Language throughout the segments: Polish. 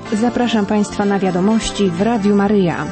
Zapraszam Państwa na wiadomości w Radiu Maryja.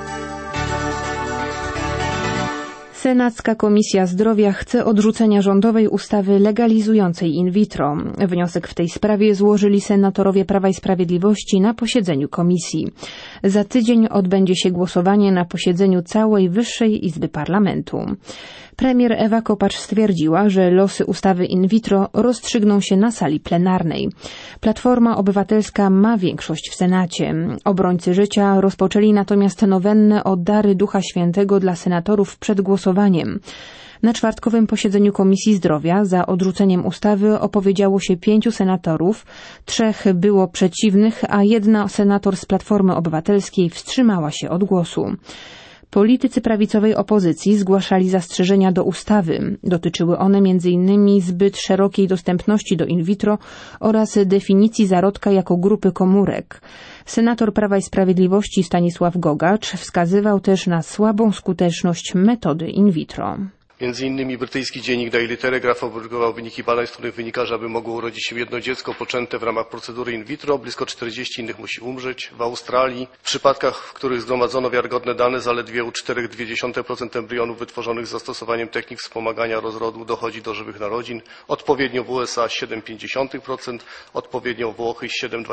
Senacka Komisja Zdrowia chce odrzucenia rządowej ustawy legalizującej in vitro. Wniosek w tej sprawie złożyli senatorowie Prawa i Sprawiedliwości na posiedzeniu komisji. Za tydzień odbędzie się głosowanie na posiedzeniu całej Wyższej Izby Parlamentu. Premier Ewa Kopacz stwierdziła, że losy ustawy in vitro rozstrzygną się na sali plenarnej. Platforma Obywatelska ma większość w Senacie. Obrońcy życia rozpoczęli natomiast nowennę o dary Ducha Świętego dla senatorów przed głosowaniem. Na czwartkowym posiedzeniu Komisji Zdrowia za odrzuceniem ustawy opowiedziało się 5 senatorów, 3 było przeciwnych, a 1 senator z Platformy Obywatelskiej wstrzymała się od głosu. Politycy prawicowej opozycji zgłaszali zastrzeżenia do ustawy. Dotyczyły one m.in. zbyt szerokiej dostępności do in vitro oraz definicji zarodka jako grupy komórek. Senator Prawa i Sprawiedliwości Stanisław Gogacz wskazywał też na słabą skuteczność metody in vitro. Między innymi brytyjski dziennik Daily Telegraph opublikował wyniki badań, z których wynika, że aby mogło urodzić się jedno dziecko poczęte w ramach procedury in vitro, blisko 40 innych musi umrzeć. W Australii, w przypadkach, w których zgromadzono wiarygodne dane, zaledwie u 4,2% embrionów wytworzonych z zastosowaniem technik wspomagania rozrodu dochodzi do żywych narodzin. Odpowiednio w USA 7,5%, odpowiednio Włochy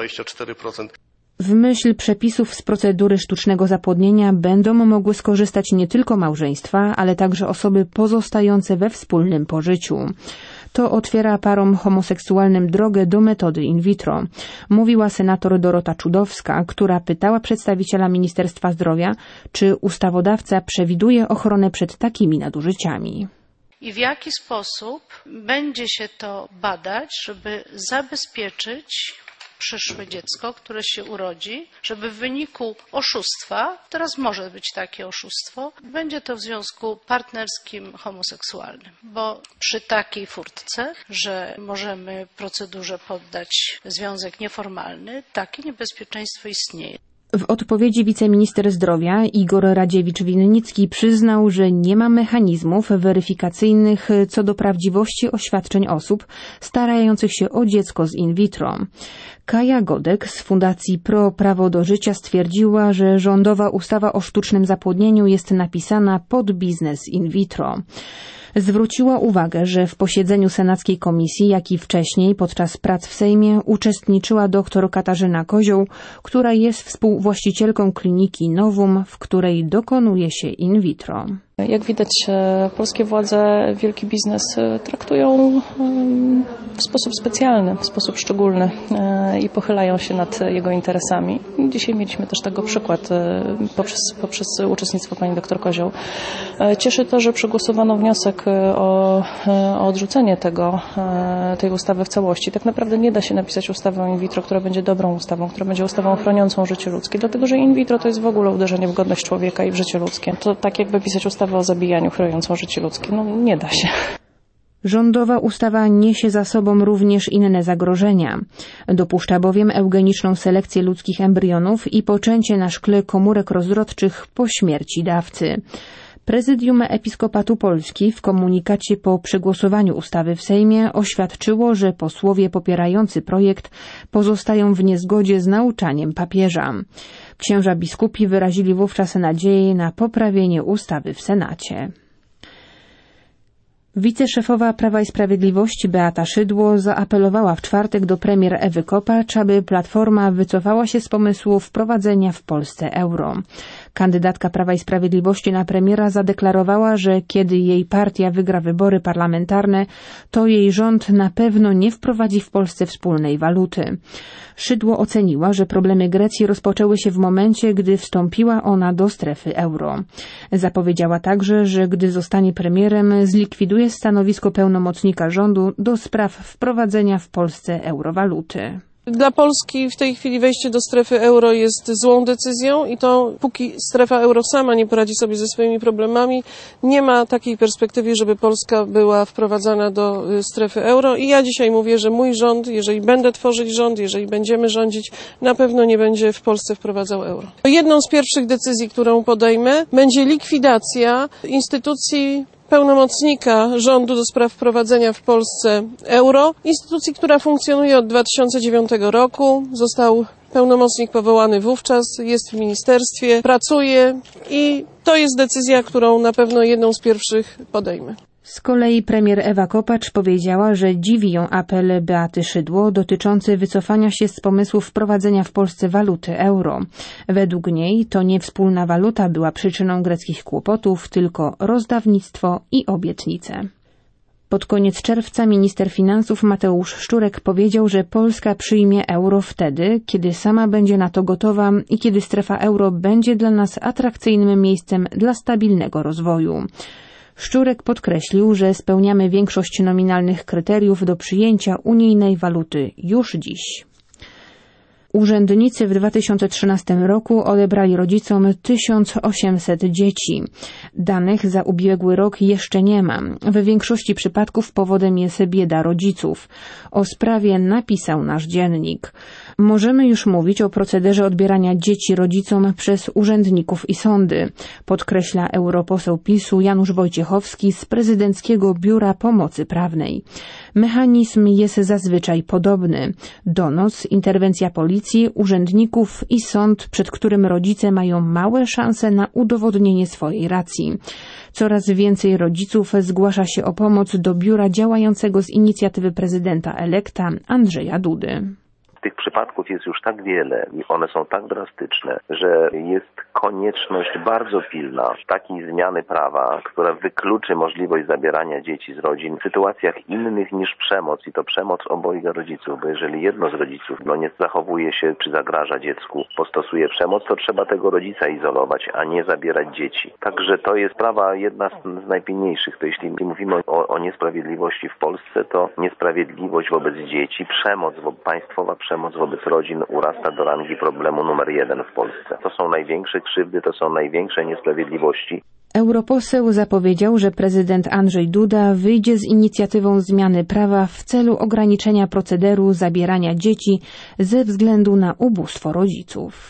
7,24%. W myśl przepisów z procedury sztucznego zapłodnienia będą mogły skorzystać nie tylko małżeństwa, ale także osoby pozostające we wspólnym pożyciu. To otwiera parom homoseksualnym drogę do metody in vitro, mówiła senator Dorota Czudowska, która pytała przedstawiciela Ministerstwa Zdrowia, czy ustawodawca przewiduje ochronę przed takimi nadużyciami. I w jaki sposób będzie się to badać, żeby zabezpieczyć przyszłe dziecko, które się urodzi, żeby w wyniku oszustwa, teraz może być takie oszustwo, będzie to w związku partnerskim homoseksualnym, bo przy takiej furtce, że możemy procedurze poddać związek nieformalny, takie niebezpieczeństwo istnieje. W odpowiedzi wiceminister zdrowia Igor Radziewicz-Winnicki przyznał, że nie ma mechanizmów weryfikacyjnych co do prawdziwości oświadczeń osób starających się o dziecko z in vitro. Kaja Godek z Fundacji Pro Prawo do Życia stwierdziła, że rządowa ustawa o sztucznym zapłodnieniu jest napisana pod biznes in vitro. Zwróciła uwagę, że w posiedzeniu senackiej komisji, jak i wcześniej podczas prac w Sejmie uczestniczyła dr Katarzyna Kozioł, która jest współwłaścicielką kliniki Novum, w której dokonuje się in vitro. Jak widać, polskie władze wielki biznes traktują w sposób specjalny, w sposób szczególny i pochylają się nad jego interesami. Dzisiaj mieliśmy też tego przykład poprzez uczestnictwo pani dr Kozioł. Cieszy to, że przegłosowano wniosek o odrzucenie tej ustawy w całości. Tak naprawdę nie da się napisać ustawy o in vitro, która będzie dobrą ustawą, która będzie ustawą chroniącą życie ludzkie, dlatego że in vitro to jest w ogóle uderzenie w godność człowieka i w życie ludzkie. To tak jakby pisać ustawę o zabijaniu chroniącą życie ludzkie. Nie da się. Rządowa ustawa niesie za sobą również inne zagrożenia. Dopuszcza bowiem eugeniczną selekcję ludzkich embrionów i poczęcie na szkle komórek rozrodczych po śmierci dawcy. Prezydium Episkopatu Polski w komunikacie po przegłosowaniu ustawy w Sejmie oświadczyło, że posłowie popierający projekt pozostają w niezgodzie z nauczaniem papieża. Księża biskupi wyrazili wówczas nadzieję na poprawienie ustawy w Senacie. Wiceszefowa Prawa i Sprawiedliwości Beata Szydło zaapelowała w czwartek do premier Ewy Kopacz, aby Platforma wycofała się z pomysłu wprowadzenia w Polsce euro. Kandydatka Prawa i Sprawiedliwości na premiera zadeklarowała, że kiedy jej partia wygra wybory parlamentarne, to jej rząd na pewno nie wprowadzi w Polsce wspólnej waluty. Szydło oceniła, że problemy Grecji rozpoczęły się w momencie, gdy wstąpiła ona do strefy euro. Zapowiedziała także, że gdy zostanie premierem, zlikwiduje stanowisko pełnomocnika rządu do spraw wprowadzenia w Polsce eurowaluty. Dla Polski w tej chwili wejście do strefy euro jest złą decyzją i to póki strefa euro sama nie poradzi sobie ze swoimi problemami, nie ma takiej perspektywy, żeby Polska była wprowadzana do strefy euro. I ja dzisiaj mówię, że mój rząd, jeżeli będę tworzyć rząd, jeżeli będziemy rządzić, na pewno nie będzie w Polsce wprowadzał euro. Jedną z pierwszych decyzji, którą podejmę, będzie likwidacja instytucji pełnomocnika rządu do spraw wprowadzenia w Polsce euro, instytucji, która funkcjonuje od 2009 roku. Został Pełnomocnik powołany wówczas jest w ministerstwie, pracuje i to jest decyzja, którą na pewno jedną z pierwszych podejmę. Z kolei premier Ewa Kopacz powiedziała, że dziwi ją apel Beaty Szydło dotyczący wycofania się z pomysłu wprowadzenia w Polsce waluty euro. Według niej to nie wspólna waluta była przyczyną greckich kłopotów, tylko rozdawnictwo i obietnice. Pod koniec czerwca minister finansów Mateusz Szczurek powiedział, że Polska przyjmie euro wtedy, kiedy sama będzie na to gotowa i kiedy strefa euro będzie dla nas atrakcyjnym miejscem dla stabilnego rozwoju. Szczurek podkreślił, że spełniamy większość nominalnych kryteriów do przyjęcia unijnej waluty już dziś. Urzędnicy w 2013 roku odebrali rodzicom 1800 dzieci. Danych za ubiegły rok jeszcze nie ma. W większości przypadków powodem jest bieda rodziców. O sprawie napisał nasz dziennik. Możemy już mówić o procederze odbierania dzieci rodzicom przez urzędników i sądy, podkreśla europoseł PiS-u Janusz Wojciechowski z Prezydenckiego Biura Pomocy Prawnej. Mechanizm jest zazwyczaj podobny. Donos, interwencja policji, urzędników i sąd, przed którym rodzice mają małe szanse na udowodnienie swojej racji. Coraz więcej rodziców zgłasza się o pomoc do biura działającego z inicjatywy prezydenta elekta Andrzeja Dudy. Tych przypadków jest już tak wiele i one są tak drastyczne, że jest konieczność bardzo pilna takiej zmiany prawa, która wykluczy możliwość zabierania dzieci z rodzin w sytuacjach innych niż przemoc i to przemoc obojga rodziców, bo jeżeli jedno z rodziców nie zachowuje się czy zagraża dziecku, postosuje przemoc, to trzeba tego rodzica izolować, a nie zabierać dzieci. Także to jest sprawa jedna z najpilniejszych. To jeśli mówimy o niesprawiedliwości w Polsce, to niesprawiedliwość wobec dzieci, przemoc, państwowa przemoc wobec rodzin urasta do rangi problemu numer 1 w Polsce. To są największe krzywdy, to są największe niesprawiedliwości. Europoseł zapowiedział, że prezydent Andrzej Duda wyjdzie z inicjatywą zmiany prawa w celu ograniczenia procederu zabierania dzieci ze względu na ubóstwo rodziców.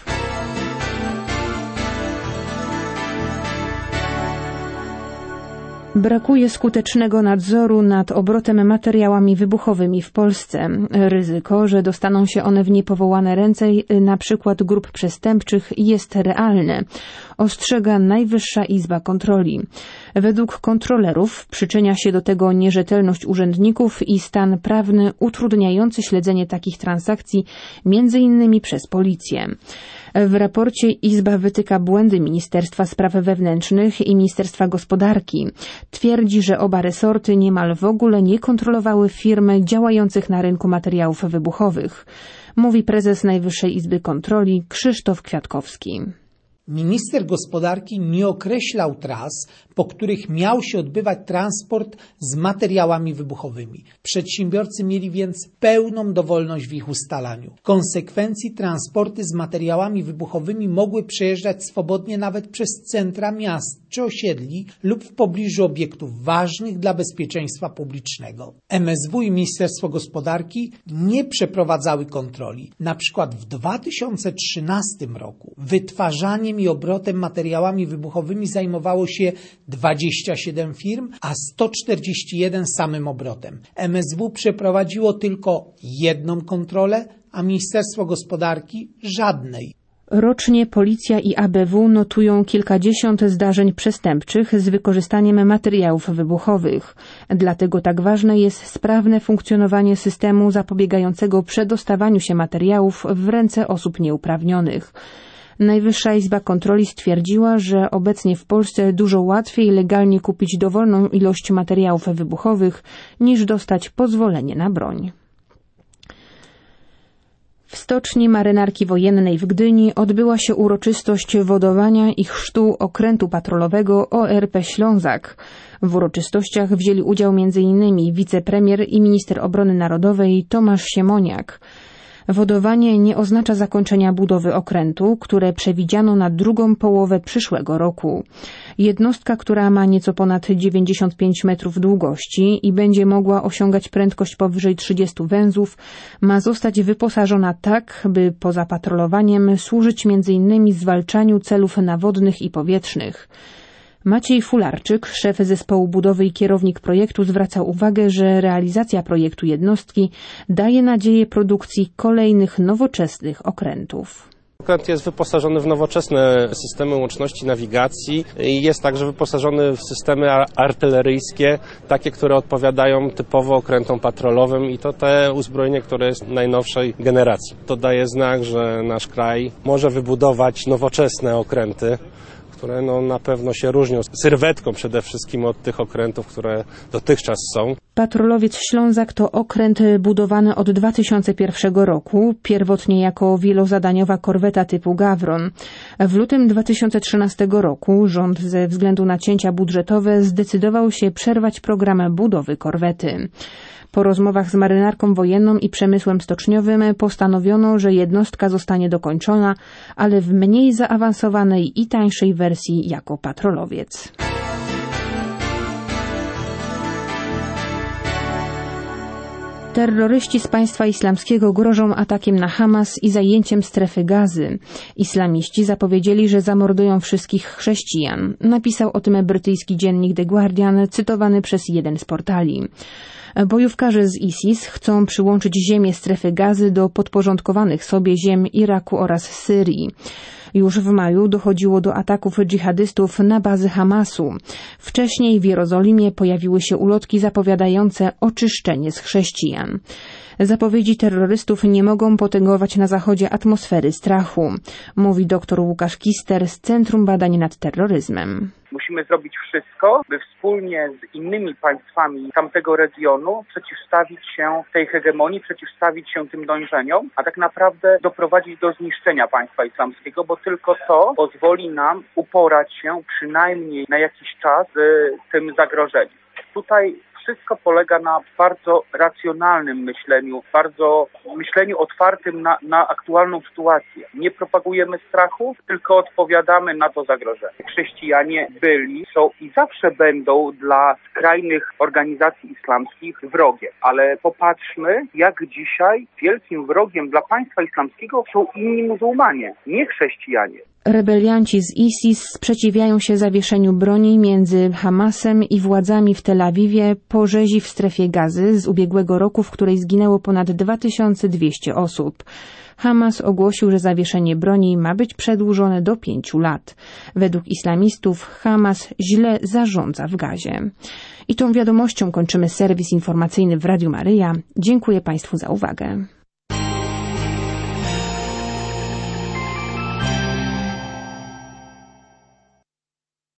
Brakuje skutecznego nadzoru nad obrotem materiałami wybuchowymi w Polsce. Ryzyko, że dostaną się one w niepowołane ręce na przykład grup przestępczych jest realne, ostrzega Najwyższa Izba Kontroli. Według kontrolerów przyczynia się do tego nierzetelność urzędników i stan prawny utrudniający śledzenie takich transakcji, m.in. przez policję. W raporcie Izba wytyka błędy Ministerstwa Spraw Wewnętrznych i Ministerstwa Gospodarki. Twierdzi, że oba resorty niemal w ogóle nie kontrolowały firm działających na rynku materiałów wybuchowych. Mówi prezes Najwyższej Izby Kontroli Krzysztof Kwiatkowski. Minister gospodarki nie określał tras, po których miał się odbywać transport z materiałami wybuchowymi. Przedsiębiorcy mieli więc pełną dowolność w ich ustalaniu. W konsekwencji transporty z materiałami wybuchowymi mogły przejeżdżać swobodnie nawet przez centra miast czy osiedli lub w pobliżu obiektów ważnych dla bezpieczeństwa publicznego. MSW i Ministerstwo Gospodarki nie przeprowadzały kontroli. Na przykład w 2013 roku wytwarzaniem i obrotem materiałami wybuchowymi zajmowało się 27 firm, a 141 samym obrotem. MSW przeprowadziło tylko jedną kontrolę, a Ministerstwo Gospodarki żadnej. Rocznie policja i ABW notują kilkadziesiąt zdarzeń przestępczych z wykorzystaniem materiałów wybuchowych. Dlatego tak ważne jest sprawne funkcjonowanie systemu zapobiegającego przedostawaniu się materiałów w ręce osób nieuprawnionych. Najwyższa Izba Kontroli stwierdziła, że obecnie w Polsce dużo łatwiej legalnie kupić dowolną ilość materiałów wybuchowych niż dostać pozwolenie na broń. W stoczni Marynarki Wojennej w Gdyni odbyła się uroczystość wodowania i chrztu okrętu patrolowego ORP Ślązak. W uroczystościach wzięli udział m.in. wicepremier i minister obrony narodowej Tomasz Siemoniak. Wodowanie nie oznacza zakończenia budowy okrętu, które przewidziano na drugą połowę przyszłego roku. Jednostka, która ma nieco ponad 95 metrów długości i będzie mogła osiągać prędkość powyżej 30 węzłów, ma zostać wyposażona tak, by poza patrolowaniem służyć m.in. zwalczaniu celów nawodnych i powietrznych. Maciej Fularczyk, szef zespołu budowy i kierownik projektu, zwraca uwagę, że realizacja projektu jednostki daje nadzieję produkcji kolejnych nowoczesnych okrętów. Okręt jest wyposażony w nowoczesne systemy łączności, nawigacji i jest także wyposażony w systemy artyleryjskie, takie, które odpowiadają typowo okrętom patrolowym i to te uzbrojenie, które jest najnowszej generacji. To daje znak, że nasz kraj może wybudować nowoczesne okręty, które na pewno się różnią sylwetką przede wszystkim od tych okrętów, które dotychczas są. Patrolowiec Ślązak to okręt budowany od 2001 roku, pierwotnie jako wielozadaniowa korweta typu Gawron. W lutym 2013 roku rząd ze względu na cięcia budżetowe zdecydował się przerwać program budowy korwety. Po rozmowach z marynarką wojenną i przemysłem stoczniowym postanowiono, że jednostka zostanie dokończona, ale w mniej zaawansowanej i tańszej wersji jako patrolowiec. Terroryści z państwa islamskiego grożą atakiem na Hamas i zajęciem strefy Gazy. Islamiści zapowiedzieli, że zamordują wszystkich chrześcijan. Napisał o tym brytyjski dziennik The Guardian, cytowany przez jeden z portali. Bojówkarze z ISIS chcą przyłączyć ziemię strefy Gazy do podporządkowanych sobie ziem Iraku oraz Syrii. Już w maju dochodziło do ataków dżihadystów na bazy Hamasu. Wcześniej w Jerozolimie pojawiły się ulotki zapowiadające oczyszczenie z chrześcijan. Zapowiedzi terrorystów nie mogą potęgować na Zachodzie atmosfery strachu, mówi dr Łukasz Kister z Centrum Badań nad Terroryzmem. Musimy zrobić wszystko, by wspólnie z innymi państwami tamtego regionu przeciwstawić się tej hegemonii, przeciwstawić się tym dążeniom, a tak naprawdę doprowadzić do zniszczenia państwa islamskiego, bo tylko to pozwoli nam uporać się przynajmniej na jakiś czas z tym zagrożeniem. Tutaj wszystko polega na bardzo racjonalnym myśleniu, bardzo myśleniu otwartym na aktualną sytuację. Nie propagujemy strachu, tylko odpowiadamy na to zagrożenie. Chrześcijanie byli, są i zawsze będą dla skrajnych organizacji islamskich wrogiem. Ale popatrzmy, jak dzisiaj wielkim wrogiem dla państwa islamskiego są inni muzułmanie, nie chrześcijanie. Rebelianci z ISIS sprzeciwiają się zawieszeniu broni między Hamasem i władzami w Tel Awiwie po rzezi w strefie Gazy z ubiegłego roku, w której zginęło ponad 2200 osób. Hamas ogłosił, że zawieszenie broni ma być przedłużone do 5 lat. Według islamistów Hamas źle zarządza w Gazie. I tą wiadomością kończymy serwis informacyjny w Radiu Maryja. Dziękuję Państwu za uwagę.